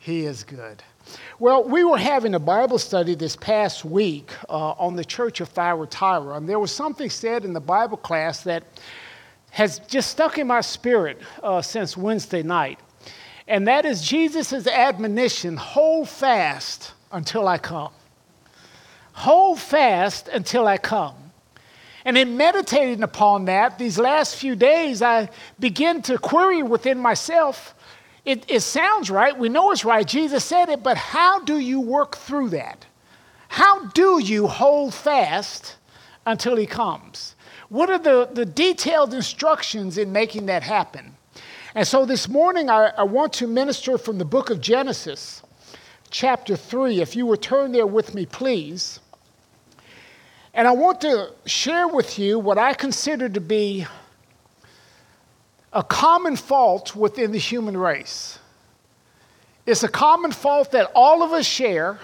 He is good. Well, we were having a Bible study this past week on the Church of Thyatira, and there was something said in the Bible class that has just stuck in my spirit since Wednesday night. And that is Jesus' admonition, hold fast until I come. Hold fast until I come. And in meditating upon that, these last few days, I begin to query within myself, it sounds right, we know it's right, Jesus said it, but how do you work through that? How do you hold fast until he comes? What are the detailed instructions in making that happen? And so this morning, I want to minister from the book of Genesis, chapter 3. If you would turn there with me, please. And I want to share with you what I consider to be a common fault within the human race. It's a common fault that all of us share,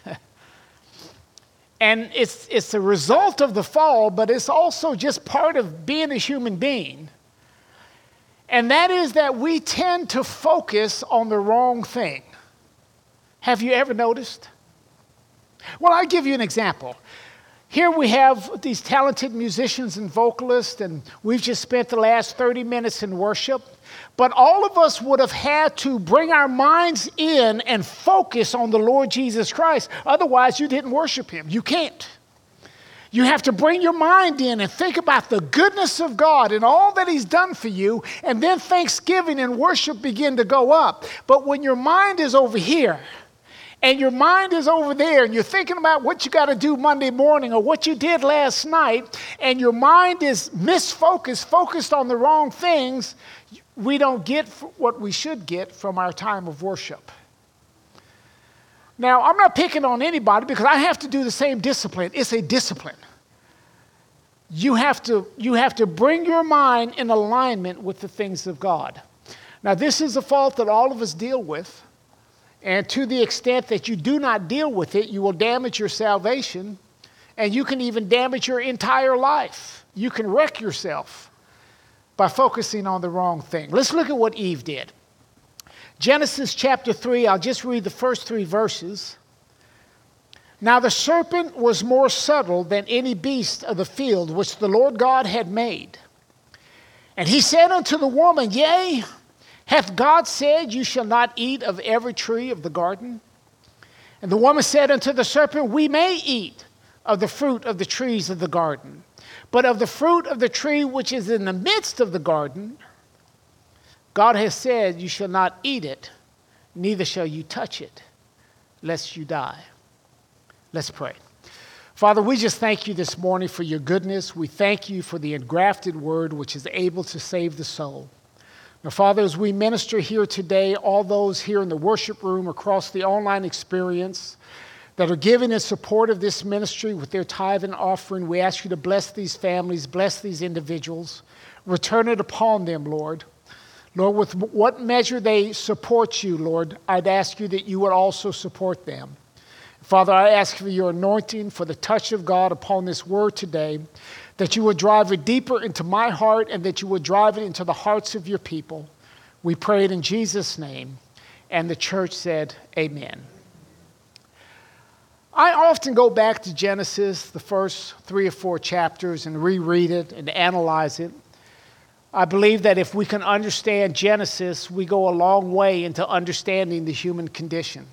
and it's a result of the fall, but it's also just part of being a human being. And that is that we tend to focus on the wrong thing. Have you ever noticed? Well, I'll give you an example. Here we have these talented musicians and vocalists, and we've just spent the last 30 minutes in worship. But all of us would have had to bring our minds in and focus on the Lord Jesus Christ. Otherwise, you didn't worship him. You can't. You have to bring your mind in and think about the goodness of God and all that he's done for you, and then thanksgiving and worship begin to go up. But when your mind is over here, and your mind is over there, and you're thinking about what you got to do Monday morning or what you did last night, and your mind is misfocused, focused on the wrong things, we don't get what we should get from our time of worship. Now, I'm not picking on anybody because I have to do the same discipline. It's a discipline. You have to bring your mind in alignment with the things of God. Now, this is a fault that all of us deal with. And to the extent that you do not deal with it, you will damage your salvation, and you can even damage your entire life. You can wreck yourself by focusing on the wrong thing. Let's look at what Eve did. Genesis chapter 3, I'll just read the first 3 verses. Now the serpent was more subtle than any beast of the field which the Lord God had made. And he said unto the woman, Yea, hath God said, you shall not eat of every tree of the garden? And the woman said unto the serpent, we may eat of the fruit of the trees of the garden, but of the fruit of the tree which is in the midst of the garden, God has said, you shall not eat it, neither shall you touch it, lest you die. Let's pray. Father, we just thank you this morning for your goodness. We thank you for the engrafted word which is able to save the soul. Now, Father, as we minister here today, all those here in the worship room across the online experience that are giving in support of this ministry with their tithe and offering, we ask you to bless these families, bless these individuals, return it upon them, Lord. Lord, with what measure they support you, Lord, I'd ask you that you would also support them. Father, I ask for your anointing, for the touch of God upon this word today, that you would drive it deeper into my heart and that you would drive it into the hearts of your people. We pray it in Jesus' name. And the church said, amen. I often go back to Genesis, the first 3 or 4 chapters, and reread it and analyze it. I believe that if we can understand Genesis, we go a long way into understanding the human condition.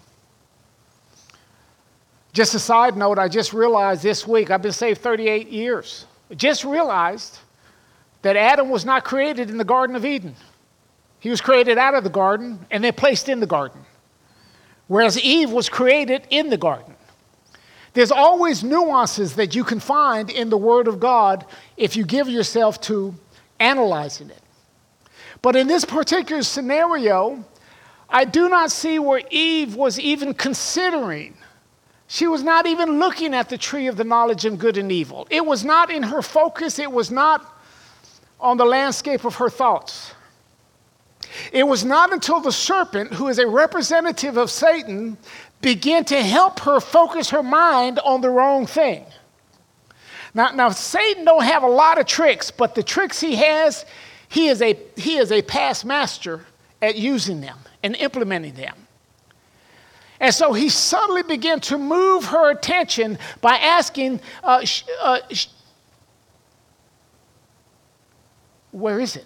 Just a side note, I just realized this week, I've been saved 38 years. I just realized that Adam was not created in the Garden of Eden. He was created out of the garden and then placed in the garden. Whereas Eve was created in the garden. There's always nuances that you can find in the Word of God if you give yourself to analyzing it. But in this particular scenario, I do not see where Eve was even considering. She was not even looking at the tree of the knowledge of good and evil. It was not in her focus. It was not on the landscape of her thoughts. It was not until the serpent, who is a representative of Satan, began to help her focus her mind on the wrong thing. Now Satan don't have a lot of tricks, but the tricks he has, he is a past master at using them and implementing them. And so he suddenly began to move her attention by asking, where is it?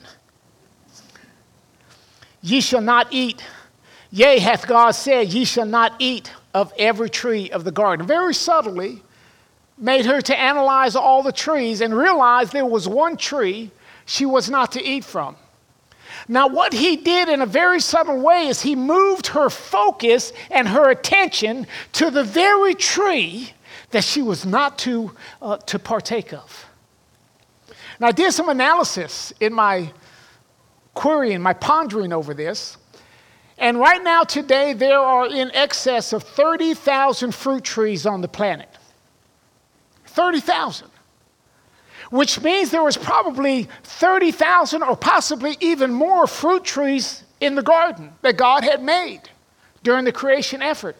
Ye shall not eat. Yea, hath God said, ye shall not eat of every tree of the garden. Very subtly made her to analyze all the trees and realize there was one tree she was not to eat from. Now, what he did in a very subtle way is he moved her focus and her attention to the very tree that she was not to partake of. Now, I did some analysis in my querying, my pondering over this. And right now, today, there are in excess of 30,000 fruit trees on the planet. 30,000. Which means there was probably 30,000 or possibly even more fruit trees in the garden that God had made during the creation effort.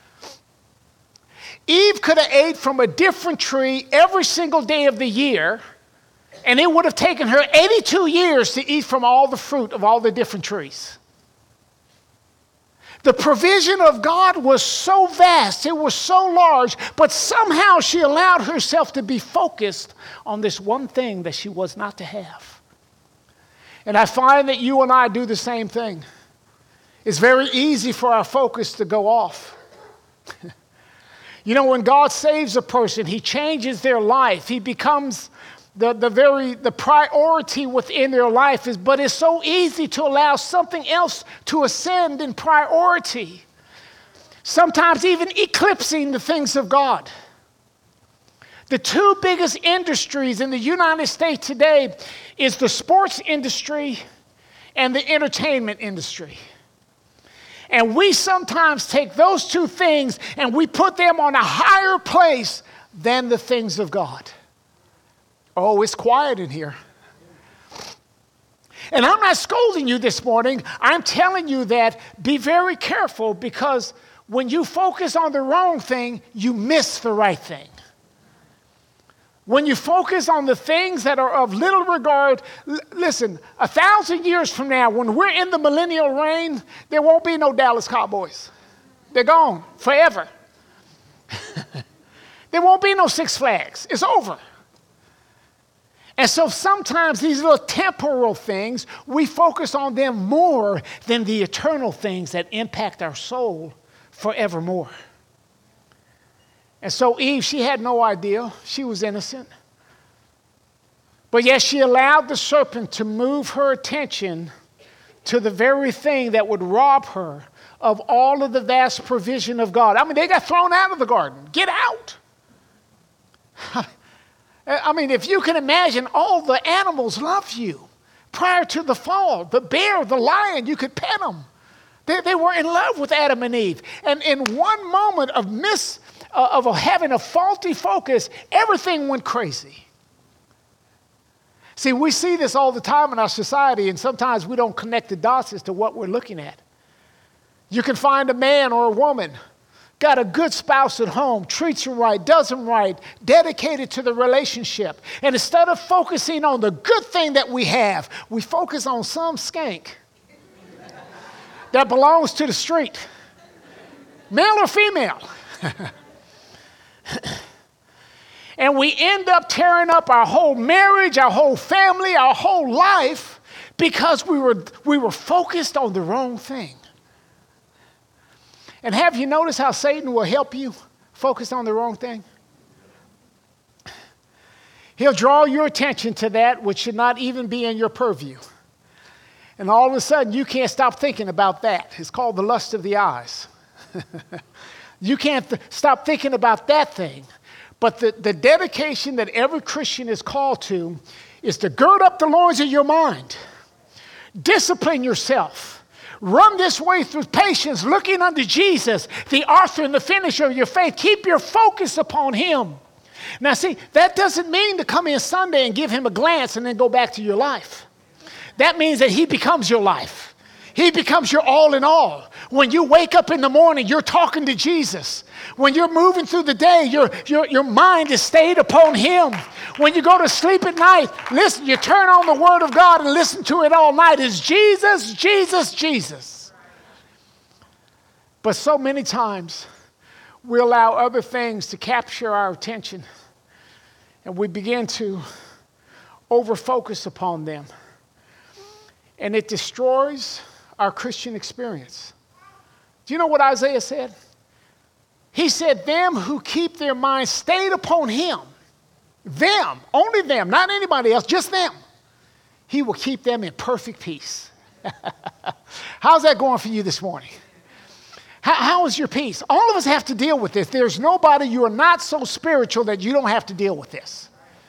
Eve could have ate from a different tree every single day of the year, and it would have taken her 82 years to eat from all the fruit of all the different trees. The provision of God was so vast, it was so large, but somehow she allowed herself to be focused on this one thing that she was not to have. And I find that you and I do the same thing. It's very easy for our focus to go off. You know, when God saves a person, he changes their life. He becomes the priority within their life, but it's so easy to allow something else to ascend in priority, sometimes even eclipsing the things of God. The two biggest industries in the United States today is the sports industry and the entertainment industry. And we sometimes take those two things and we put them on a higher place than the things of God. Oh, it's quiet in here. And I'm not scolding you this morning. I'm telling you that be very careful, because when you focus on the wrong thing, you miss the right thing. When you focus on the things that are of little regard, listen, 1,000 years from now, when we're in the millennial reign, there won't be no Dallas Cowboys. They're gone forever. There won't be no Six Flags. It's over. And so sometimes these little temporal things, we focus on them more than the eternal things that impact our soul forevermore. And so Eve, she had no idea. She was innocent. But yet she allowed the serpent to move her attention to the very thing that would rob her of all of the vast provision of God. I mean, they got thrown out of the garden. Get out. I mean, if you can imagine, all the animals loved you prior to the fall. The bear, the lion, you could pet them. They were in love with Adam and Eve. And in one moment of having a faulty focus, everything went crazy. See, we see this all the time in our society, and sometimes we don't connect the dots as to what we're looking at. You can find a man or a woman, got a good spouse at home, treats him right, does him right, dedicated to the relationship. And instead of focusing on the good thing that we have, we focus on some skank that belongs to the street, male or female. And we end up tearing up our whole marriage, our whole family, our whole life, because we were focused on the wrong thing. And have you noticed how Satan will help you focus on the wrong thing? He'll draw your attention to that which should not even be in your purview. And all of a sudden, you can't stop thinking about that. It's called the lust of the eyes. You can't stop thinking about that thing. But the dedication that every Christian is called to is to gird up the loins of your mind. Discipline yourself. Run this way through patience, looking unto Jesus, the author and the finisher of your faith. Keep your focus upon him. Now see, that doesn't mean to come in Sunday and give him a glance and then go back to your life. That means that he becomes your life. He becomes your all in all. When you wake up in the morning, you're talking to Jesus. When you're moving through the day, your mind is stayed upon him. When you go to sleep at night, listen, you turn on the word of God and listen to it all night. It's Jesus, Jesus, Jesus. But so many times, we allow other things to capture our attention, and we begin to over-focus upon them. And it destroys our Christian experience. Do you know what Isaiah said? He said, them who keep their minds stayed upon him, them, only them, not anybody else, just them, he will keep them in perfect peace. How's that going for you this morning? How is your peace? All of us have to deal with this. There's nobody, you are not so spiritual that you don't have to deal with this.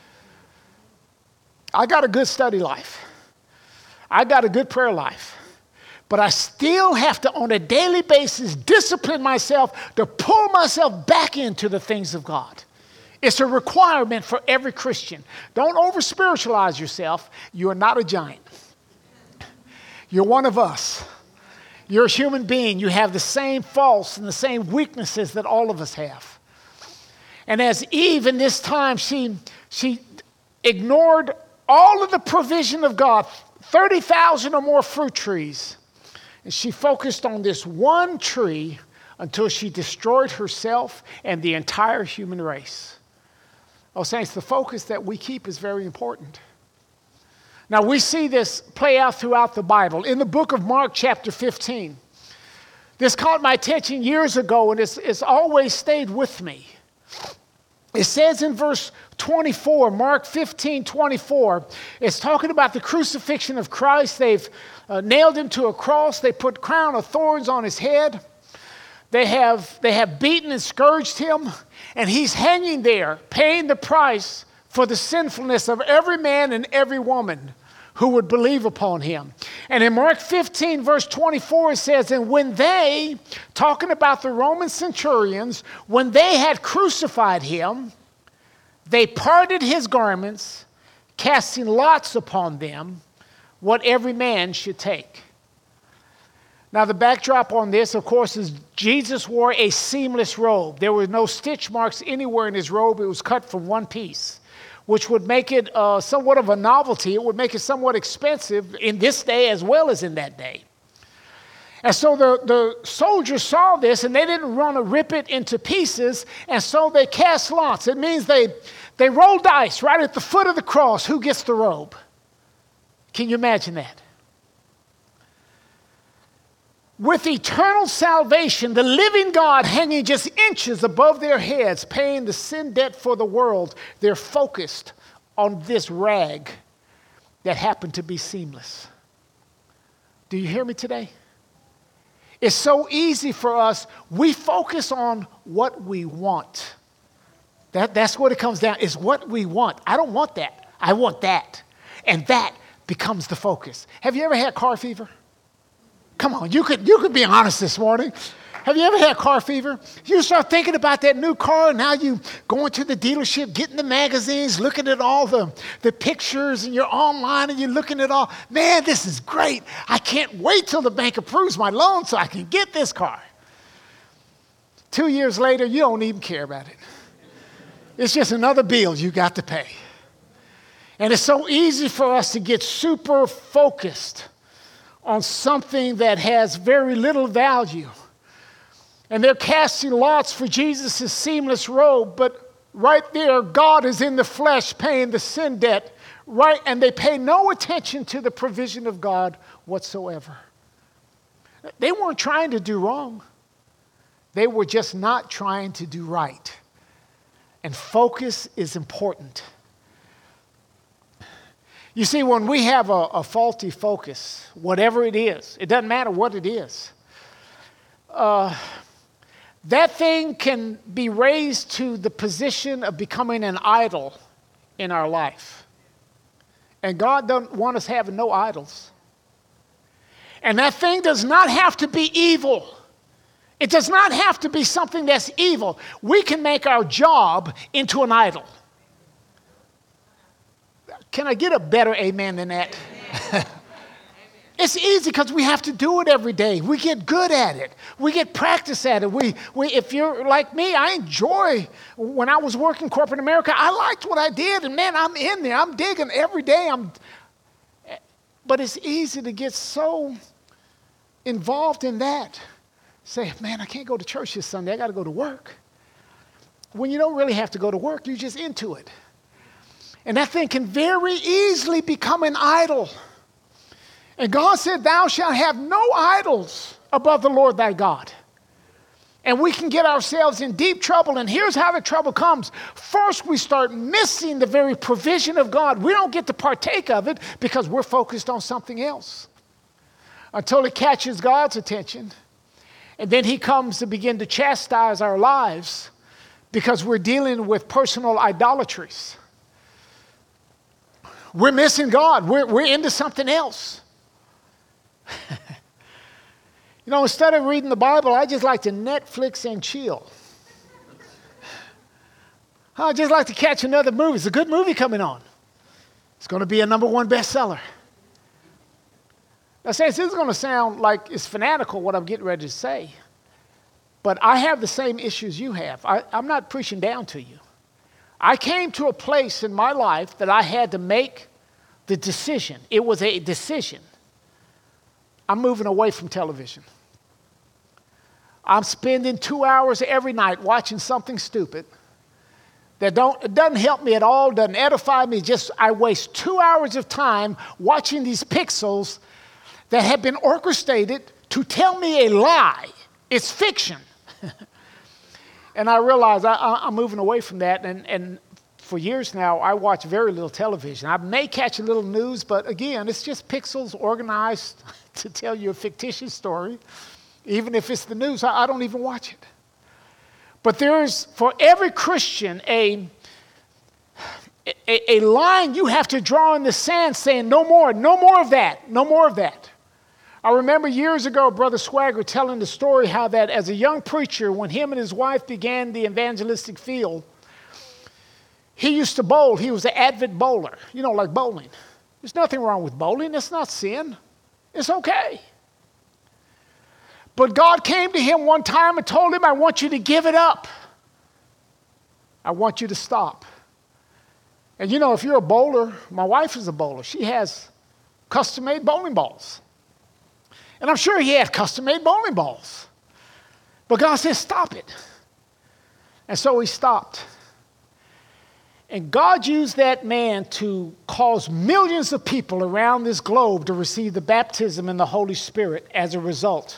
I got a good study life. I got a good prayer life. But I still have to, on a daily basis, discipline myself to pull myself back into the things of God. It's a requirement for every Christian. Don't over-spiritualize yourself. You are not a giant. You're one of us. You're a human being. You have the same faults and the same weaknesses that all of us have. And as Eve in this time, she ignored all of the provision of God, 30,000 or more fruit trees. And she focused on this one tree until she destroyed herself and the entire human race. Oh, saints, the focus that we keep is very important. Now, we see this play out throughout the Bible. In the book of Mark, chapter 15, this caught my attention years ago, and it's always stayed with me. It says in verse 24, Mark 15:24, it's talking about the crucifixion of Christ. They've nailed him to a cross. They put crown of thorns on his head. They have beaten and scourged him, and he's hanging there, paying the price for the sinfulness of every man and every woman who would believe upon him. And in Mark 15, verse 24, it says, and when they, talking about the Roman centurions, when they had crucified him, they parted his garments, casting lots upon them, what every man should take. Now, the backdrop on this, of course, is Jesus wore a seamless robe. There were no stitch marks anywhere in his robe. It was cut from one piece, which would make it somewhat of a novelty. It would make it somewhat expensive in this day as well as in that day. And so the soldiers saw this, and they didn't want to rip it into pieces, and so they cast lots. It means they rolled dice right at the foot of the cross. Who gets the robe? Can you imagine that? With eternal salvation, the living God hanging just inches above their heads, paying the sin debt for the world, they're focused on this rag that happened to be seamless. Do you hear me today? It's so easy for us. We focus on what we want. That's what it comes down. It's what we want. I don't want that. I want that. And that becomes the focus. Have you ever had car fever? Come on, you could be honest this morning. Have you ever had car fever? You start thinking about that new car, and now you going to the dealership, getting the magazines, looking at all the pictures, and you're online, and you're looking at all. Man, this is great. I can't wait till the bank approves my loan so I can get this car. 2 years later, you don't even care about it. It's just another bill you got to pay. And it's so easy for us to get super focused on something that has very little value. And they're casting lots for Jesus' seamless robe, but right there, God is in the flesh paying the sin debt, right? And they pay no attention to the provision of God whatsoever. They weren't trying to do wrong. They were just not trying to do right. And focus is important. You see, when we have a faulty focus, whatever it is, it doesn't matter what it is, that thing can be raised to the position of becoming an idol in our life. And God doesn't want us having no idols. And that thing does not have to be evil. It does not have to be something that's evil. We can make our job into an idol. Can I get a better amen than that? It's easy because we have to do it every day. We get good at it. We get practice at it. If you're like me, I enjoy, when I was working corporate America, I liked what I did, and man, I'm in there. I'm digging every day. But it's easy to get so involved in that say, man, I can't go to church this Sunday. I got to go to work. When you don't really have to go to work, you're just into it. And that thing can very easily become an idol. And God said, thou shalt have no idols above the Lord thy God. And we can get ourselves in deep trouble. And here's how the trouble comes. First, we start missing the very provision of God. We don't get to partake of it because we're focused on something else. Until it catches God's attention. And then he comes to begin to chastise our lives because we're dealing with personal idolatries. We're missing God. We're into something else. You know, instead of reading the Bible, I just like to Netflix and chill. I just like to catch another movie. It's a good movie coming on. It's going to be a #1 bestseller. Now, saints, this is going to sound like it's fanatical what I'm getting ready to say, but I have the same issues you have. I'm not preaching down to you. I came to a place in my life that I had to make the decision. It was a decision. I'm moving away from television. I'm spending 2 hours every night watching something stupid that it doesn't help me at all, doesn't edify me. Just I waste 2 hours of time watching these pixels that have been orchestrated to tell me a lie. It's fiction. And I realize I'm moving away from that. And for years now, I watch very little television. I may catch a little news, but again, it's just pixels organized to tell you a fictitious story. Even if it's the news, I don't even watch it. But there's, for every Christian, a line you have to draw in the sand saying, no more of that, no more of that. I remember years ago, Brother Swagger telling the story how that as a young preacher, when him and his wife began the evangelistic field, he used to bowl. He was an avid bowler, like bowling. There's nothing wrong with bowling. It's not sin. It's okay. But God came to him one time and told him, I want you to give it up. I want you to stop. And if you're a bowler, my wife is a bowler. She has custom-made bowling balls. And I'm sure he had custom-made bowling balls. But God said, stop it. And so he stopped. And God used that man to cause millions of people around this globe to receive the baptism in the Holy Spirit as a result.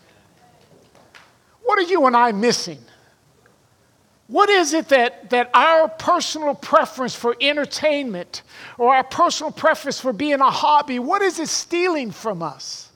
What are you and I missing? What is it that our personal preference for entertainment or our personal preference for being a hobby, what is it stealing from us?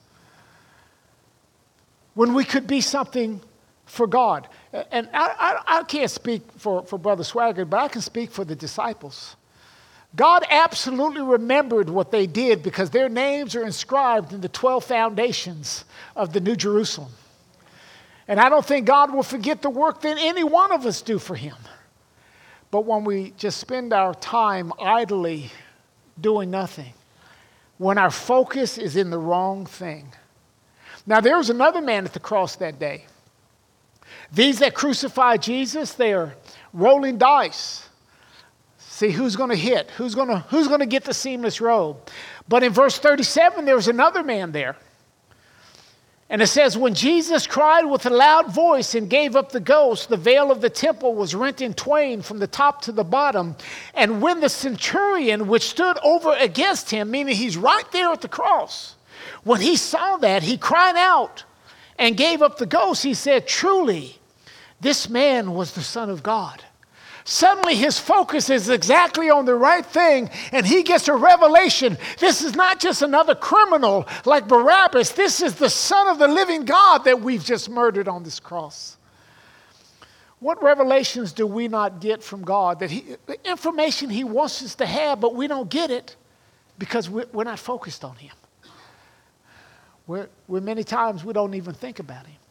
When we could be something for God. And I can't speak for Brother Swagger, but I can speak for the disciples. God absolutely remembered what they did because their names are inscribed in the 12 foundations of the New Jerusalem. And I don't think God will forget the work that any one of us do for him. But when we just spend our time idly doing nothing, when our focus is in the wrong thing. Now, there was another man at the cross that day. These that crucified Jesus, they are rolling dice. See who's going to hit, who's going to get the seamless robe. But in verse 37, there was another man there. And it says, when Jesus cried with a loud voice and gave up the ghost, the veil of the temple was rent in twain from the top to the bottom. And when the centurion, which stood over against him, meaning he's right there at the cross, when he saw that, he cried out and gave up the ghost. He said, truly, this man was the Son of God. Suddenly his focus is exactly on the right thing, and he gets a revelation. This is not just another criminal like Barabbas. This is the Son of the living God that we've just murdered on this cross. What revelations do we not get from God? The information he wants us to have, but we don't get it because we're not focused on him. We're many times we don't even think about him.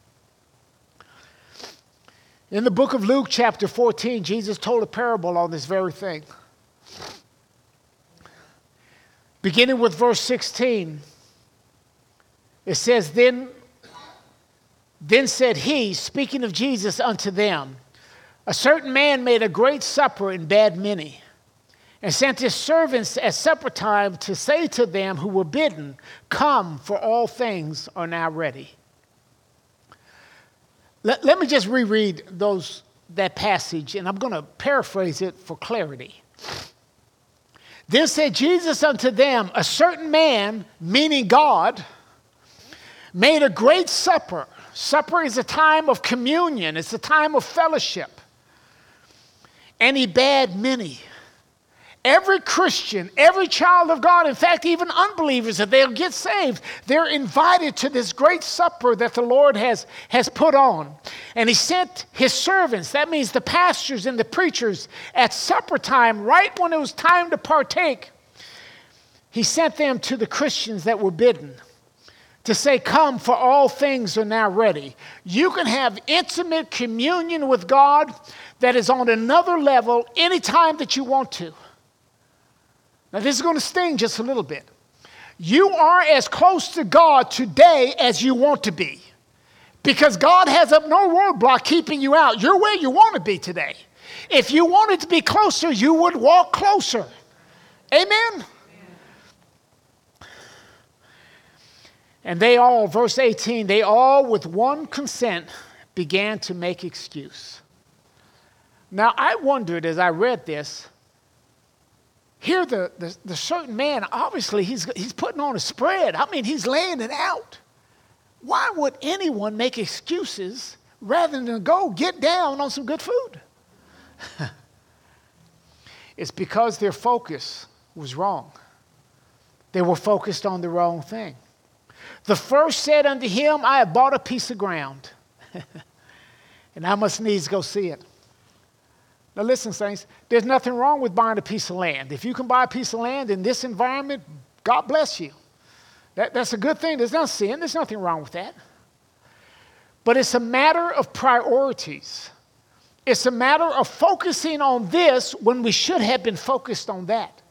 In the book of Luke, chapter 14, Jesus told a parable on this very thing. Beginning with verse 16, it says, Then said he, speaking of Jesus, unto them, a certain man made a great supper and bade many, and sent his servants at supper time to say to them who were bidden, Come, for all things are now ready. Let me just reread that passage, and I'm going to paraphrase it for clarity. Then said Jesus unto them, a certain man, meaning God, made a great supper. Supper is a time of communion. It's a time of fellowship. And he bade many. Every Christian, every child of God, in fact, even unbelievers, if they'll get saved, they're invited to this great supper that the Lord has put on. And he sent his servants, that means the pastors and the preachers, at supper time, right when it was time to partake, he sent them to the Christians that were bidden to say, come, for all things are now ready. You can have intimate communion with God that is on another level anytime that you want to. Now, this is going to sting just a little bit. You are as close to God today as you want to be, because God has up no roadblock keeping you out. You're where you want to be today. If you wanted to be closer, you would walk closer. Amen? And they all, verse 18, they all with one consent began to make excuse. Now, I wondered as I read this, here, the certain man, obviously, he's putting on a spread. I mean, he's laying it out. Why would anyone make excuses rather than go get down on some good food? It's because their focus was wrong. They were focused on the wrong thing. The first said unto him, I have bought a piece of ground, and I must needs go see it. Now listen, saints, there's nothing wrong with buying a piece of land. If you can buy a piece of land in this environment, God bless you. That's a good thing. There's no sin. There's nothing wrong with that. But it's a matter of priorities. It's a matter of focusing on this when we should have been focused on that.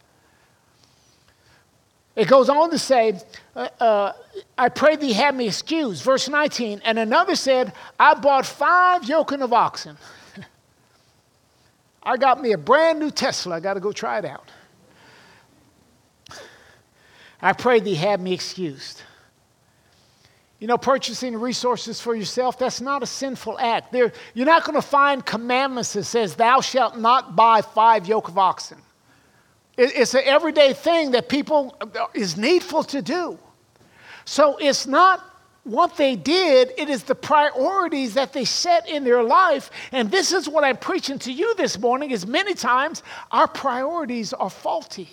It goes on to say, I pray thee have me excused. Verse 19, and another said, I bought 5 yoking of oxen. I got me a brand new Tesla. I got to go try it out. I pray thee have me excused. You know, purchasing resources for yourself, that's not a sinful act. You're not going to find commandments that says, thou shalt not buy 5 yoke of oxen. It's an everyday thing that people is needful to do. So it's not what they did, it is the priorities that they set in their life. And this is what I'm preaching to you this morning, is many times our priorities are faulty.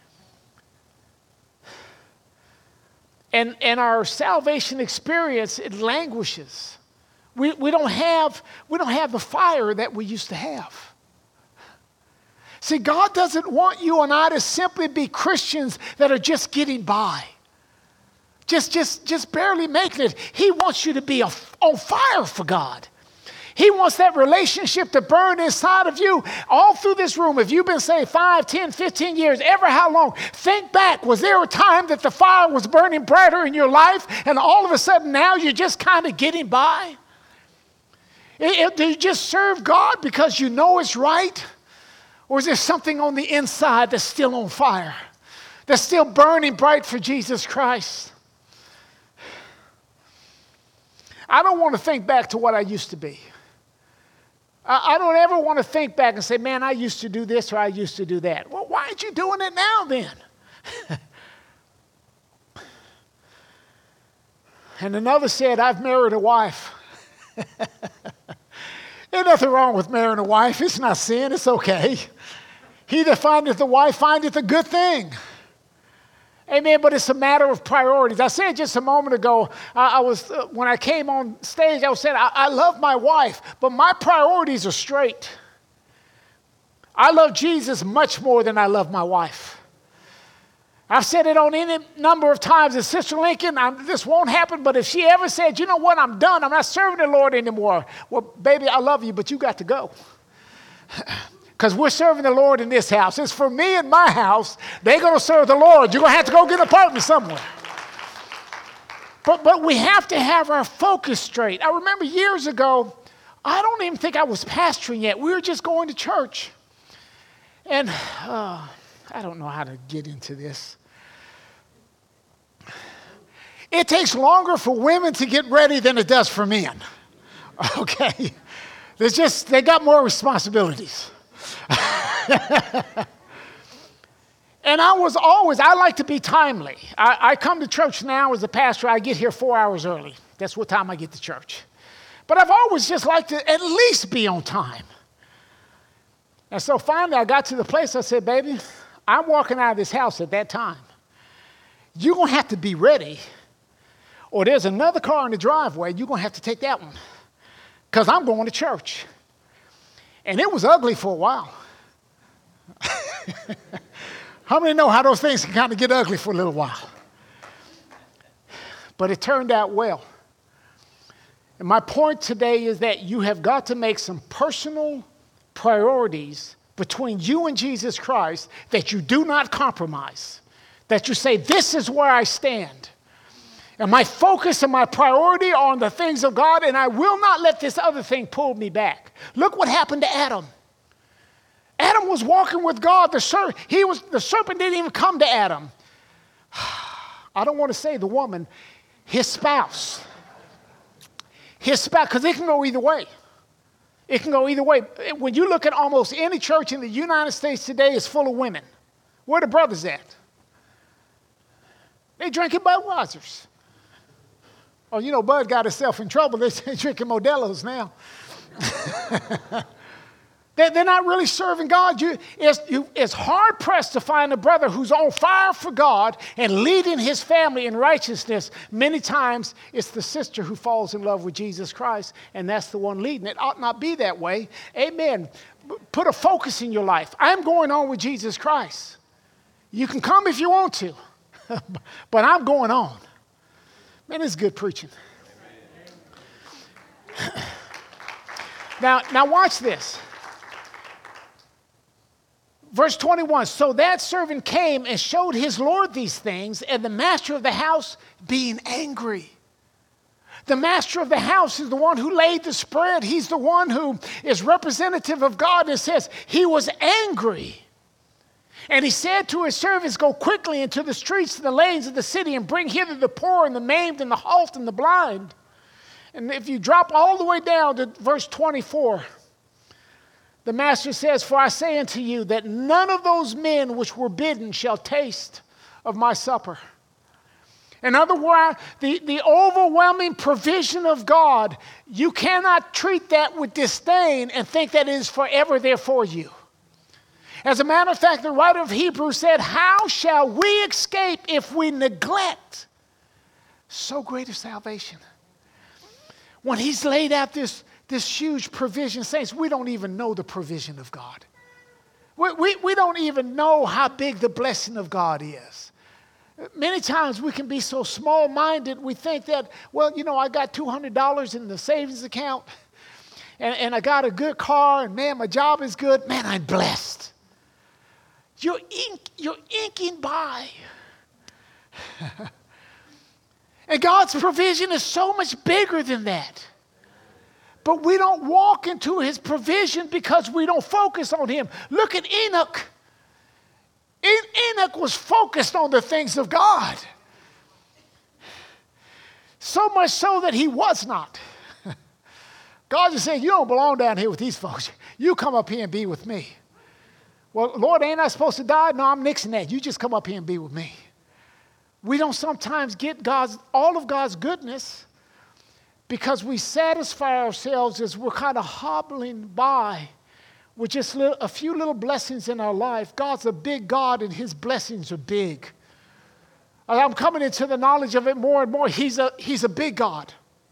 And our salvation experience, it languishes. We don't have the fire that we used to have. See, God doesn't want you and I to simply be Christians that are just getting by. Just barely making it. He wants you to be on fire for God. He wants that relationship to burn inside of you all through this room. If you've been saved 5, 10, 15 years, ever how long, think back. Was there a time that the fire was burning brighter in your life and all of a sudden now you're just kind of getting by? Do you just serve God because you know it's right? Or is there something on the inside that's still on fire, that's still burning bright for Jesus Christ? I don't want to think back to what I used to be. I don't ever want to think back and say, man, I used to do this or I used to do that. Well, why aren't you doing it now then? And another said, I've married a wife. There's nothing wrong with marrying a wife. It's not sin. It's okay. He that findeth a wife findeth a good thing. Amen, but it's a matter of priorities. I said just a moment ago, when I came on stage, I was saying, I love my wife, but my priorities are straight. I love Jesus much more than I love my wife. I've said it on any number of times. And Sister Lincoln, this won't happen, but if she ever said, you know what, I'm done, I'm not serving the Lord anymore. Well, baby, I love you, but you got to go. Because we're serving the Lord in this house. It's for me and my house. They're going to serve the Lord. You're going to have to go get an apartment somewhere. But we have to have our focus straight. I remember years ago, I don't even think I was pastoring yet. We were just going to church. And I don't know how to get into this. It takes longer for women to get ready than it does for men. Okay. They got more responsibilities. And I like to be timely. I come to church now as a pastor, I get here 4 hours early. That's what time I get to church. But I've always just liked to at least be on time. And so finally I got to the place, I said, baby, I'm walking out of this house at that time. You're going to have to be ready, or there's another car in the driveway, you're going to have to take that one, because I'm going to church. And it was ugly for a while. How many know how those things can kind of get ugly for a little while? But it turned out well. And my point today is that you have got to make some personal priorities between you and Jesus Christ that you do not compromise. That you say, this is where I stand. And my focus and my priority are on the things of God, and I will not let this other thing pull me back. Look what happened to Adam. Adam was walking with God. The serpent didn't even come to Adam. I don't want to say the woman, his spouse. His spouse, because it can go either way. It can go either way. When you look at almost any church in the United States today, it's full of women. Where the brothers at? They drinking Budweisers. Oh, you know, Bud got himself in trouble. They're drinking Modelo's now. They're not really serving God. It's hard-pressed to find a brother who's on fire for God and leading his family in righteousness. Many times, it's the sister who falls in love with Jesus Christ, and that's the one leading. It ought not be that way. Amen. Put a focus in your life. I'm going on with Jesus Christ. You can come if you want to, but I'm going on. Man, it's good preaching. Now watch this. Verse 21, so that servant came and showed his Lord these things, and the master of the house being angry. The master of the house is the one who laid the spread. He's the one who is representative of God. And it says he was angry. And he said to his servants, go quickly into the streets and the lanes of the city and bring hither the poor and the maimed and the halt and the blind. And if you drop all the way down to verse 24, the master says, for I say unto you that none of those men which were bidden shall taste of my supper. In other words, the overwhelming provision of God, you cannot treat that with disdain and think that it is forever there for you. As a matter of fact, the writer of Hebrews said, how shall we escape if we neglect so great a salvation? When he's laid out this huge provision, saints, we don't even know the provision of God. We don't even know how big the blessing of God is. Many times we can be so small-minded, we think that, well, you know, I got $200 in the savings account, and I got a good car, and man, my job is good. Man, I'm blessed. You're inking by. And God's provision is so much bigger than that. But we don't walk into his provision because we don't focus on him. Look at Enoch. Enoch was focused on the things of God. So much so that he was not. God just saying, you don't belong down here with these folks. You come up here and be with me. Well, Lord, ain't I supposed to die? No, I'm nixing that. You just come up here and be with me. We don't sometimes get all of God's goodness because we satisfy ourselves as we're kind of hobbling by with just a few little blessings in our life. God's a big God, and his blessings are big. I'm coming into the knowledge of it more and more. He's a big God.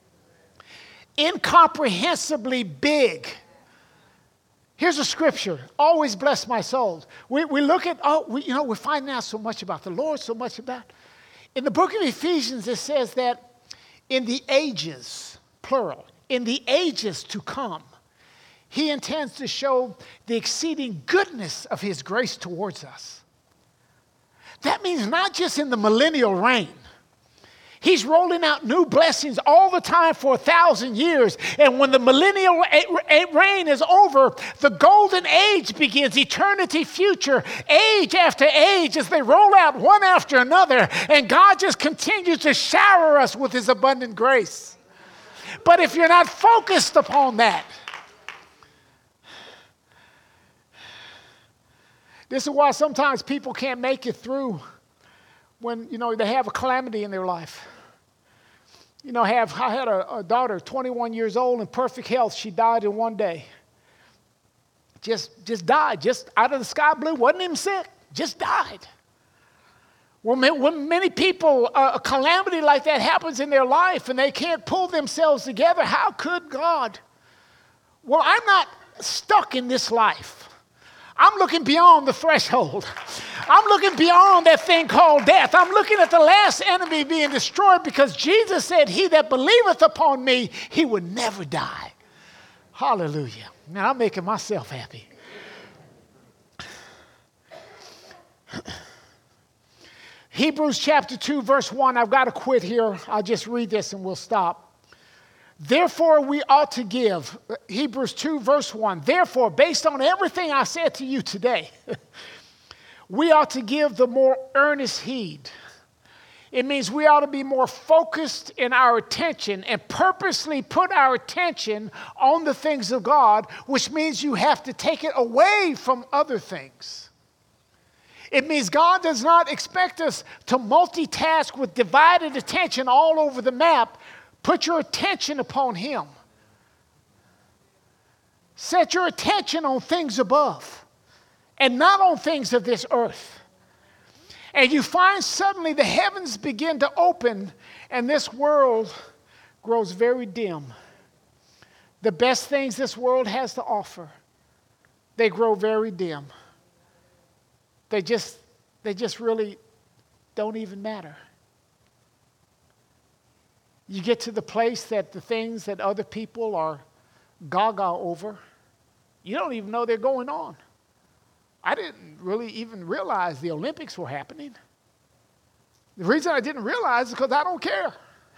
Incomprehensibly big. Here's a scripture. Always bless my soul. We look at, we're finding out so much about the Lord, so much about. In the book of Ephesians, it says that in the ages, plural, in the ages to come, he intends to show the exceeding goodness of his grace towards us. That means not just in the millennial reign. He's rolling out new blessings all the time for 1,000 years. And when the millennial reign is over, the golden age begins, eternity future, age after age, as they roll out one after another. And God just continues to shower us with his abundant grace. But if you're not focused upon that, this is why sometimes people can't make it through when, they have a calamity in their life. I had a daughter, 21 years old, in perfect health. She died in one day. Just died, just out of the sky blue, wasn't even sick, just died. When many people, a calamity like that happens in their life and they can't pull themselves together, how could God? Well, I'm not stuck in this life. I'm looking beyond the threshold. I'm looking beyond that thing called death. I'm looking at the last enemy being destroyed because Jesus said, he that believeth upon me, he would never die. Hallelujah. Now I'm making myself happy. Hebrews chapter 2, verse 1. I've got to quit here. I'll just read this and we'll stop. Therefore, we ought to give, Hebrews 2, verse 1. Therefore, based on everything I said to you today, we ought to give the more earnest heed. It means we ought to be more focused in our attention and purposely put our attention on the things of God, which means you have to take it away from other things. It means God does not expect us to multitask with divided attention all over the map. Put your attention upon Him. Set your attention on things above and not on things of this earth. And you find suddenly the heavens begin to open and this world grows very dim. The best things this world has to offer, they grow very dim. They just really don't even matter. You get to the place that the things that other people are gaga over, you don't even know they're going on. I didn't really even realize the Olympics were happening. The reason I didn't realize is because I don't care.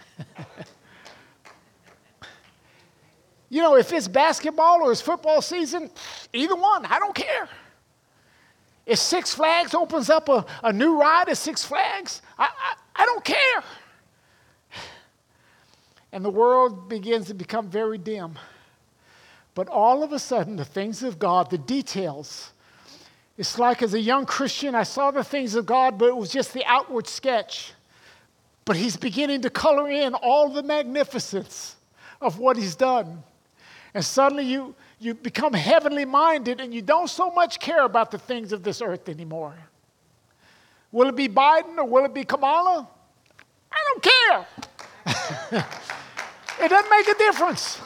If it's basketball or it's football season, either one, I don't care. If Six Flags opens up a new ride at Six Flags, I don't care. And the world begins to become very dim. But all of a sudden, the things of God, the details, it's like as a young Christian, I saw the things of God, but it was just the outward sketch. But He's beginning to color in all the magnificence of what He's done. And suddenly you become heavenly minded and you don't so much care about the things of this earth anymore. Will it be Biden or will it be Kamala? I don't care. It doesn't make a difference.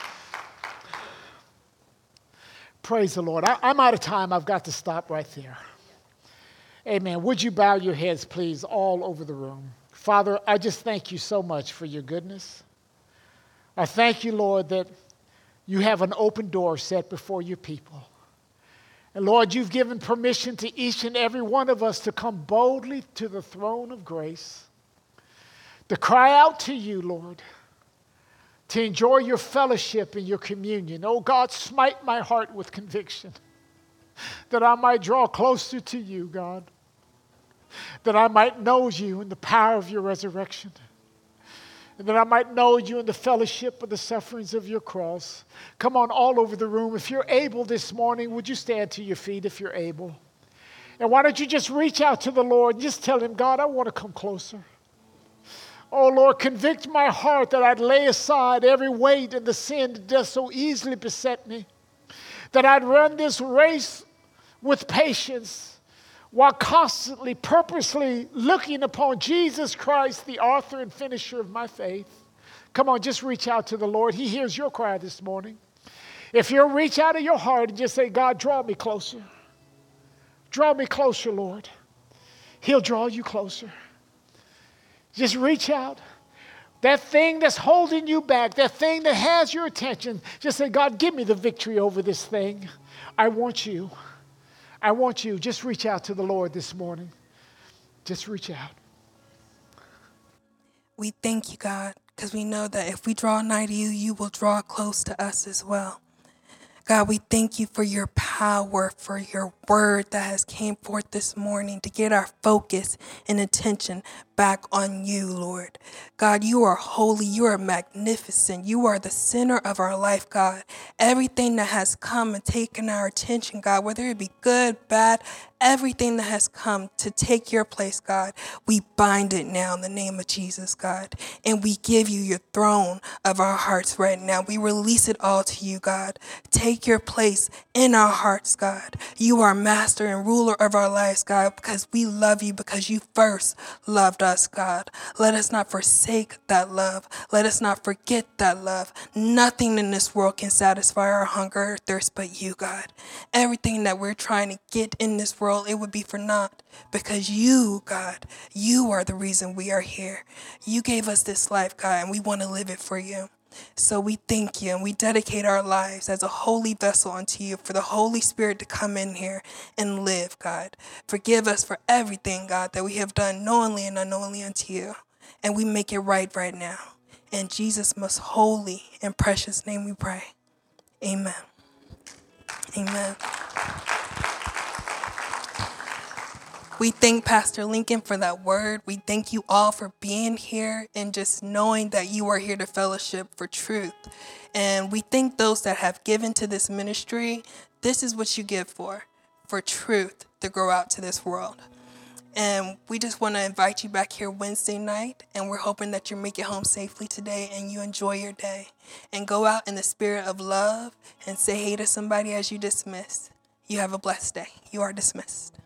Praise the Lord. I'm out of time. I've got to stop right there. Amen. Would you bow your heads, please, all over the room? Father, I just thank you so much for your goodness. I thank you, Lord, that you have an open door set before your people. And Lord, you've given permission to each and every one of us to come boldly to the throne of grace, to cry out to you, Lord, to enjoy your fellowship and your communion. Oh God, smite my heart with conviction that I might draw closer to you, God, that I might know you in the power of your resurrection, and that I might know you in the fellowship of the sufferings of your cross. Come on, all over the room. If you're able this morning, would you stand to your feet if you're able? And why don't you just reach out to the Lord and just tell him, God, I want to come closer. Oh, Lord, convict my heart that I'd lay aside every weight and the sin that does so easily beset me, that I'd run this race with patience, while constantly, purposely looking upon Jesus Christ, the author and finisher of my faith. Come on, just reach out to the Lord. He hears your cry this morning. If you'll reach out of your heart and just say, God, draw me closer. Draw me closer, Lord. He'll draw you closer. Just reach out. That thing that's holding you back, that thing that has your attention, just say, God, give me the victory over this thing. I want you. I want you. Just reach out to the Lord this morning. Just reach out. We thank you, God, because we know that if we draw nigh to you, you will draw close to us as well. God, we thank you for your power, for your word that has came forth this morning to get our focus and attention back on you, Lord. God, you are holy. You are magnificent. You are the center of our life, God. Everything that has come and taken our attention, God, whether it be good, bad, everything that has come to take your place, God, we bind it now in the name of Jesus, God. And we give you your throne of our hearts right now. We release it all to you, God. Take your place in our hearts, God. You are master and ruler of our lives, God, because we love you, because you first loved us, God. Let us not forsake that love. Let us not forget that love. Nothing in this world can satisfy our hunger or thirst but you, God. Everything that we're trying to get in this world, it would be for naught, because you, God, you are the reason we are here. You gave us this life, God, and we want to live it for you. So we thank you, and we dedicate our lives as a holy vessel unto you for the Holy Spirit to come in here and live, God. Forgive us for everything, God, that we have done knowingly and unknowingly unto you. And we make it right now. In Jesus' most holy and precious name we pray. Amen. Amen. We thank Pastor Lincoln for that word. We thank you all for being here and just knowing that you are here to fellowship for truth. And we thank those that have given to this ministry. This is what you give for truth to grow out to this world. And we just want to invite you back here Wednesday night, and we're hoping that you make it home safely today and you enjoy your day. And go out in the spirit of love and say hey to somebody as you dismiss. You have a blessed day. You are dismissed.